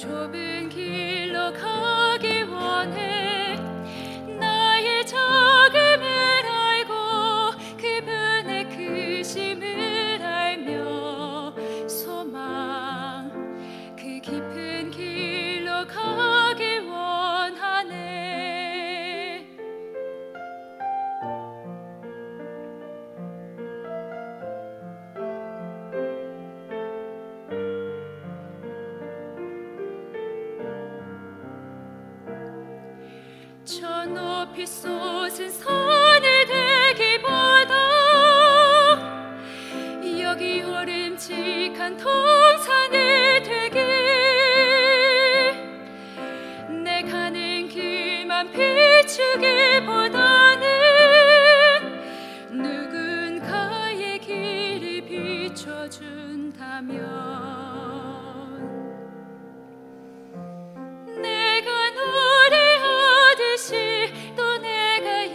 좁은 길로 가기 원해. 나의 적음을 알고 그분의 크심을 알며 소망 그 깊은 길로 가기 원하네. 저 높이 솟은 산을 되기보다 여기 오름직한 동산을 되길, 내 가는 길만 비추기보다는 누군가의 길을 비춰준다면 또 내가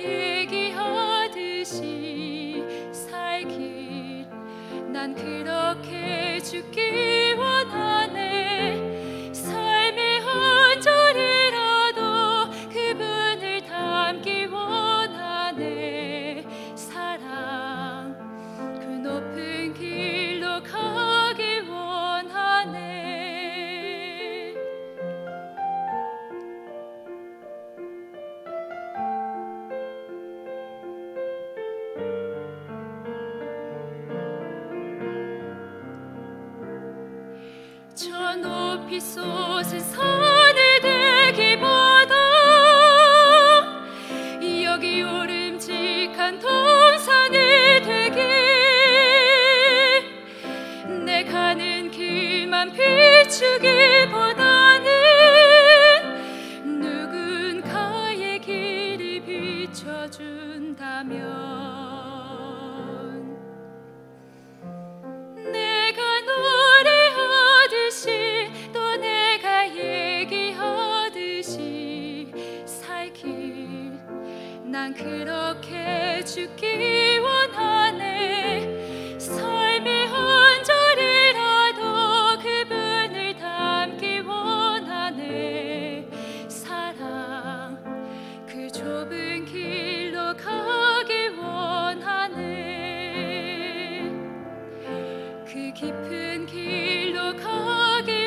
얘기하듯이 살길, 난 그렇게 죽기 원하네. 삶의 한 절이라도 그분을 닮기 원하네. 사랑 그 높은 길로 가기 원하네. 저 높이 솟은 산을 되기보다 여기 오름직한 동산을 되길, 내 가는 길만 비추기보다는 누군가의 길을 비춰준다면 또 내가 얘기하듯이 살길, 난 그렇게 죽기 원하네. 삶의 한 절이라도 그분을 닮기 원하네. 사랑 그 좁은 길로 가기 원하네. 그 깊은 길로 가기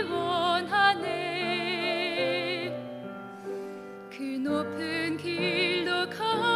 원하네. 그 높은 길로 가